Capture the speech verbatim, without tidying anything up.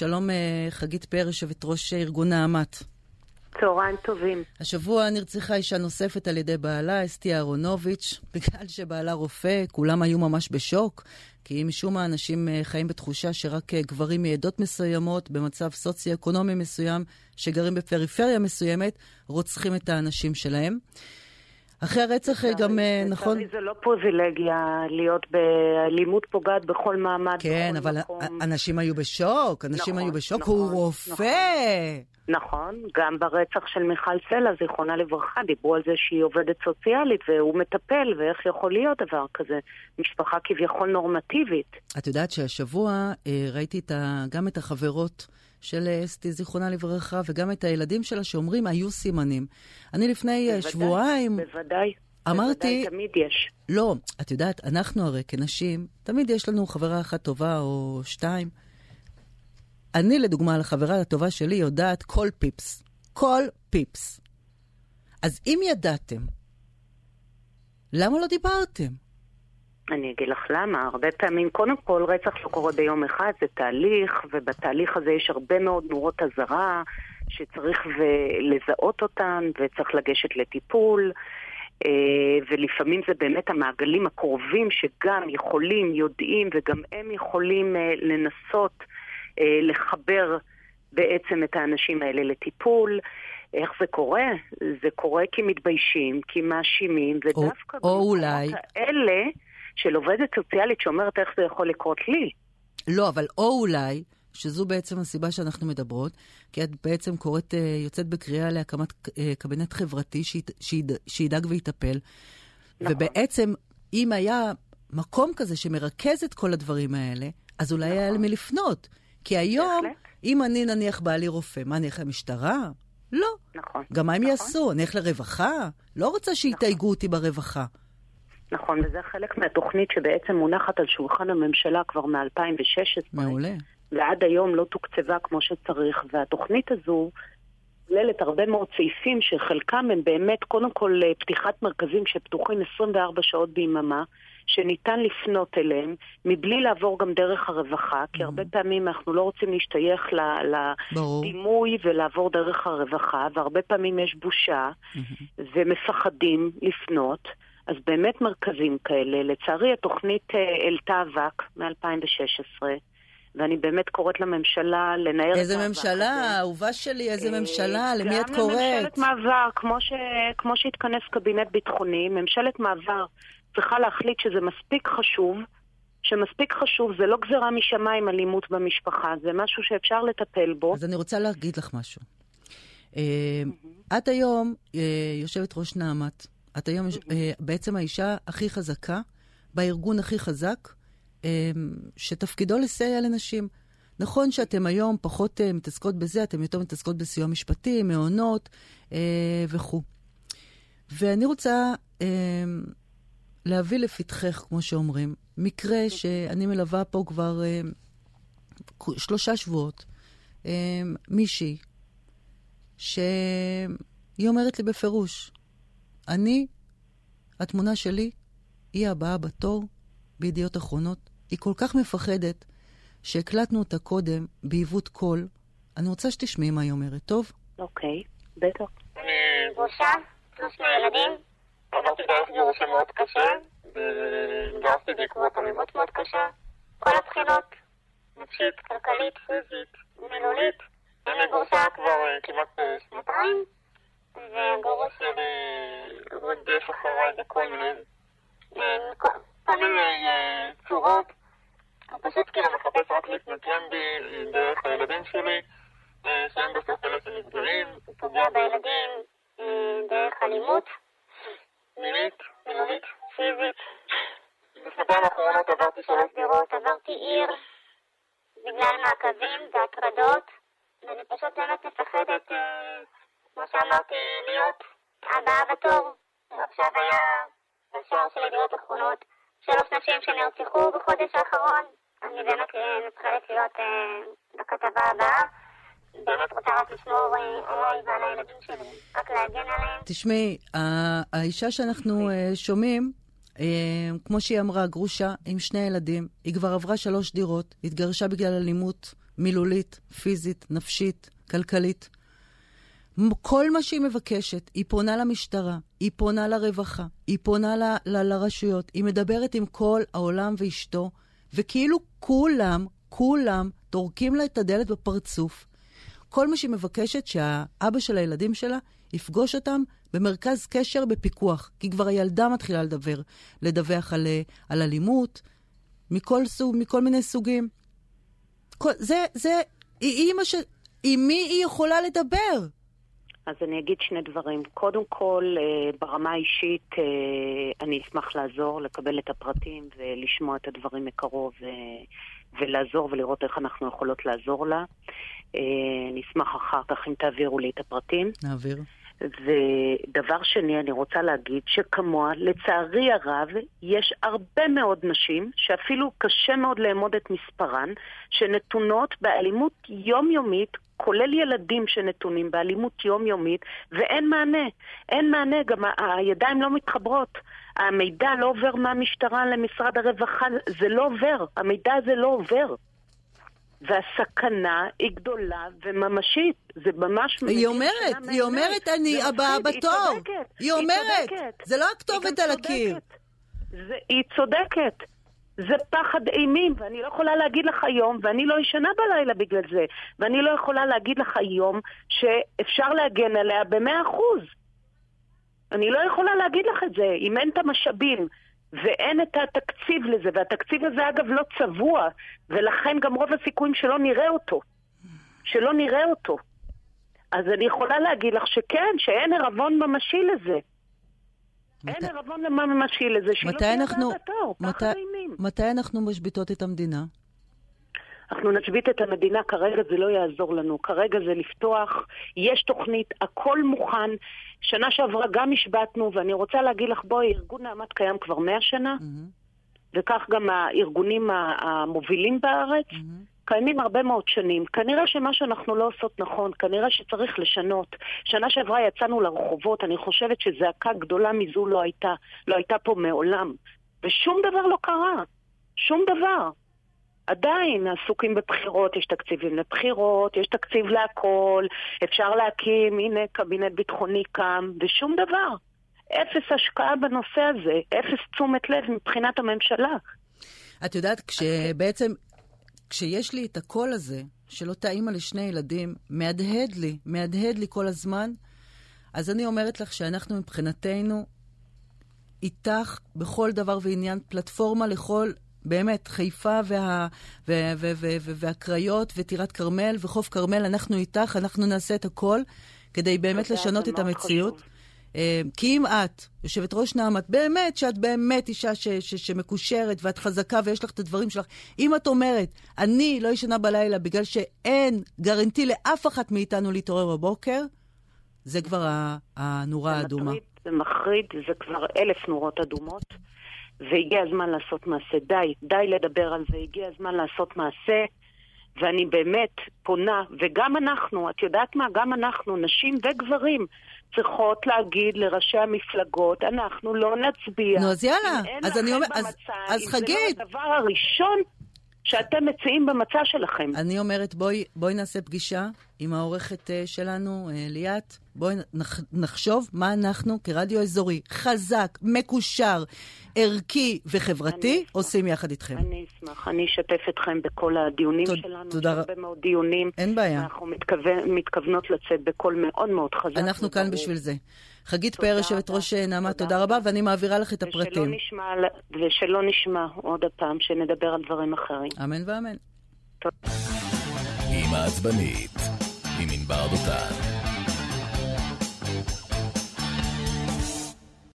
שלום חגית פאר, יושבת ראש ארגון נעמת. צהריים טובים. השבוע נרצחה אישה נוספת על ידי בעלה, אסתי אהרונוביץ', בגלל שבעלה רופא, כולם היו ממש בשוק, כי משום מה אנשים חיים בתחושה שרק גברים מעדות מסוימות, במצב סוציו-אקונומי מסוים, שגרים בפריפריה מסוימת, רוצחים את האנשים שלהם. אחרי הרצח גם, נכון? זה לא פריבילגיה להיות באלימות פוגעת בכל מעמד. כן, אבל אנשים היו בשוק, אנשים היו בשוק, הוא רופא. נכון, גם ברצח של מיכל סלע, זיכרונה לברכה, דיברו על זה שהיא עובדת סוציאלית והוא מטפל, ואיך יכול להיות דבר כזה, משפחה כביכול נורמטיבית. את יודעת שהשבוע ראיתי גם את החברות של אסתי זיכרונה לברכה, וגם את הילדים שלה שאומרים היו סימנים. אני לפני בוודאי, שבועיים... בוודאי, אמרתי... בוודאי, תמיד יש. לא, את יודעת, אנחנו הרי כנשים, תמיד יש לנו חברה אחת טובה או שתיים. אני לדוגמה, לחברה הטובה שלי יודעת כל פיפס. כל פיפס. אז אם ידעתם, למה לא דיברתם? אני אגיד לך למה. הרבה פעמים, קודם כל, רצח לא קורה ביום אחד, זה תהליך, ובתהליך הזה יש הרבה מאוד נורות הזרה, שצריך לזהות אותן, וצריך לגשת לטיפול, ולפעמים זה באמת המעגלים הקרובים, שגם יכולים, יודעים, וגם הם יכולים לנסות לחבר בעצם את האנשים האלה לטיפול. איך זה קורה? זה קורה כי מתביישים, כי מאשימים, ודווקא או, או אולי האלה של עובדת סוציאלית שאומרת איך זה יכול לקרות לי. לא, אבל או אולי, שזו בעצם הסיבה שאנחנו מדברות, כי את בעצם קוראת, יוצאת בקריאה להקמת קבינט חברתי שידאג ויטפל, נכון. ובעצם אם היה מקום כזה שמרכז את כל הדברים האלה, אז אולי נכון. היה למי לפנות. כי היום, בהחלט. אם אני נניח בעלי רופא, מה נלך למשטרה? לא. נכון. גם מה הם נכון. יעשו? נלך לרווחה? לא רוצה שיתייגו נכון. אותי ברווחה. נכון, וזה חלק מהתוכנית שבעצם מונחת על שולחן הממשלה כבר מ-אלפיים ושש עשרה. מעולה. ועד היום לא תוקצבה כמו שצריך, והתוכנית הזו כוללת הרבה מאוד סעיפים שחלקם הם באמת, קודם כל, פתיחת מרכזים שפתוחים עשרים וארבע שעות ביממה, שניתן לפנות אליהם, מבלי לעבור גם דרך הרווחה, כי הרבה פעמים אנחנו לא רוצים להשתייך לדימוי ולעבור דרך הרווחה, והרבה פעמים יש בושה, ומפחדים לפנות, אז באמת מרכזים כאלה. לצערי התוכנית העלתה אבק מ-אלפיים ושש עשרה, ואני באמת קוראת לממשלה לנער... איזה ממשלה, אהובה שלי, איזה ממשלה, למי את קוראת? גם לממשלת מעבר, כמו, ש... כמו שהתכנס קבינט ביטחוני, ממשלת מעבר צריכה להחליט שזה מספיק חשוב, שמספיק חשוב, זה לא גזרה משמיים אלימות במשפחה, זה משהו שאפשר לטפל בו. אז אני רוצה להגיד לך משהו. את היום יושבת ראש נעמת, את היום בעצם האישה הכי חזקה, בארגון הכי חזק, שתפקידו לסייע לנשים. נכון שאתם היום פחות מתעסקות בזה, אתם יותר מתעסקות בסיוע משפטי, מעונות וכו'. ואני רוצה להביא לפתחך, כמו שאומרים, מקרה שאני מלווה פה כבר שלושה שבועות, מישהי, שהיא אומרת לי בפירוש, אני, התמונה שלי, היא הבאה בתור בידיעות אחרונות. היא כל כך מפחדת שהקלטנו אותה קודם בעיוות קול. אני רוצה שתשמעי מה היא אומרת, טוב? אוקיי, בטח. אני גרושה, שלוש ילדים. עברתי דרך גירושים מאוד קשה, והתגייסתי בעקבות אלימות מאוד קשה. כל הבחינות, נפשית, כלכלית, פיזית, מילולית. אני גרושה כבר כמעט שנתיים, והגרוש שלי רודף אחריי בכל מיני כל מיני צורות. הוא פשוט כאילו מחפש רק להתנקם בי דרך הילדים שלי, שהם בסוף אלה שנפגעים. הוא פוגע בילדים דרך אלימות מילית, מילולית, פיזית. בשנתיים האחרונות עברתי שלוש דירות, עברתי עיר בגלל מעקבים והטרדות, ואני פשוט באמת מפחדת, כמו שאמרתי, להיות הבאה בתור. ועכשיו היה בשער של ידיעות אחרונות שלוש נשים שנרצחו בחודש האחרון. אני באמת מתחילת להיות בכתבה הבאה. באמת רוצה רק לשמור עליי ועל הילדים שלי, רק להגן עליהם. תשמעי, האישה שאנחנו שומעים, כמו שהיא אמרה, גרושה עם שני ילדים, היא כבר עברה שלוש דירות, התגרשה בגלל אלימות מילולית, פיזית, נפשית, כלכלית. כל מה שהיא מבקשת, היא פונה למשטרה, היא פונה לרווחה, היא פונה ל- ל- לרשויות, היא מדברת עם כל העולם ואשתו, וכאילו כולם, כולם תורקים לה את הדלת בפרצוף. כל מה שהיא מבקשת שהאבא של הילדים שלה יפגוש אותם במרכז קשר בפיקוח, כי כבר הילדה מתחילה לדבר, לדווח על, על אלימות, מכל סוג, מכל מיני סוגים. כל, זה, זה, היא אמא ש... עם מי היא יכולה לדבר? אז אני אגיד שני דברים. קודם כל, ברמה האישית, אני אשמח לעזור, לקבל את הפרטים ולשמוע את הדברים מקרוב ולעזור ולראות איך אנחנו יכולות לעזור לה. אני אשמח אחר כך אם תעבירו לי את הפרטים. נעביר. ודבר שני, אני רוצה להגיד שכמוה, לצערי הרב, יש הרבה מאוד נשים, שאפילו קשה מאוד לאמוד את מספרן, שנתונות באלימות יומיומית, כולל ילדים שנתונים באלימות יומיומית, ואין מענה. אין מענה, גם הידיים לא מתחברות. המידע לא עובר מהמשטרה למשרד הרווחה, זה לא עובר. המידע הזה לא עובר. והסכנה היא גדולה וממשית. זה ממש... היא אומרת, היא אומרת, אני הבאה בתור. היא אומרת, זה לא הכתובת על הקיר. היא צודקת. זה פחד אימים, ואני לא יכולה להגיד לך היום, ואני לא ישנה בלילה בגלל זה, ואני לא יכולה להגיד לך היום שאפשר להגן עליה במאה אחוז. אני לא יכולה להגיד לך את זה. אם אין את המשאבים, ואין את התקציב לזה, והתקציב הזה אגב לא צבוע, ולכן גם רוב הסיכויים שלא נראה אותו. שלא נראה אותו. אז אני יכולה להגיד לך שכן, שאין ערבון ממשי לזה. אין ערבון ממשי לזה, שלא תהיה בעדתו. מתי אנחנו משביתות את המדינה? אנחנו נשבית את המדינה, כרגע זה לא יעזור לנו. כרגע זה לפתוח, יש תוכנית, הכל מוכן. שנה שעברה גם השבתנו, ואני רוצה להגיד לך, בואי, ארגון נעמת קיים כבר מאה שנה, וכך גם הארגונים המובילים בארץ, קיימים הרבה מאוד שנים. כנראה שמה שאנחנו לא עושות נכון, כנראה שצריך לשנות. שנה שעברה יצאנו לרחובות, אני חושבת שזעקה גדולה מזו לא הייתה, לא הייתה פה מעולם. ושום דבר לא קרה. שום דבר. עדיין עסוקים בבחירות, יש תקציבים לבחירות, יש תקציב להכל, אפשר להקים, הנה קבינט ביטחוני קם, ושום דבר. אפס השקעה בנושא הזה, אפס תשומת לב מבחינת הממשלה. את יודעת, כשבעצם, כשיש לי את הקול הזה, של אותה אימא לשני ילדים, מהדהד לי, מהדהד לי כל הזמן, אז אני אומרת לך שאנחנו מבחינתנו, איתך בכל דבר ועניין, פלטפורמה לכל באמת, חיפה וה, וה, וה, וה, וה, והקריות וטירת קרמל וחוף קרמל, אנחנו איתך, אנחנו נעשה את הכל כדי באמת לשנות את המציאות. כי אם את, יושבת ראש נעמת, באמת שאת באמת אישה ש, ש, שמקושרת ואת חזקה ויש לך את הדברים שלך, אם את אומרת, אני לא ישנה בלילה בגלל שאין גרנטי לאף אחת מאיתנו להתעורר בבוקר, זה כבר הנורה האדומה. זה מחריד, זה כבר אלף נורות אדומות. והגיע הזמן לעשות מעשה. די, די לדבר על זה. הגיע הזמן לעשות מעשה, ואני באמת פונה, וגם אנחנו, את יודעת מה? גם אנחנו, נשים וגברים, צריכות להגיד לראשי המפלגות, אנחנו לא נצביע. נו, אז יאללה. אז אני אומר, אז, אז חגית. זה לא הדבר הראשון שאתם מציעים במצע שלכם. אני אומרת, בואי, בואי נעשה פגישה עם העורכת שלנו, ליאת. בואי נחשוב מה אנחנו כרדיו אזורי, חזק, מקושר, ערכי וחברתי, עושים יחד איתכם. אני אשמח, אני אשתף אתכם בכל הדיונים שלנו. תודה רבה. הרבה מאוד דיונים. אין בעיה. אנחנו מתכוונות לצאת בקול מאוד מאוד חזק. אנחנו כאן בשביל זה. חגית פאר, יושבת ראש נעמת, תודה רבה, ואני מעבירה לך את הפרטים. ושלא נשמע עוד הפעם שנדבר על דברים אחרים. אמן ואמן. עם העצבנית, עם ענבר דותן.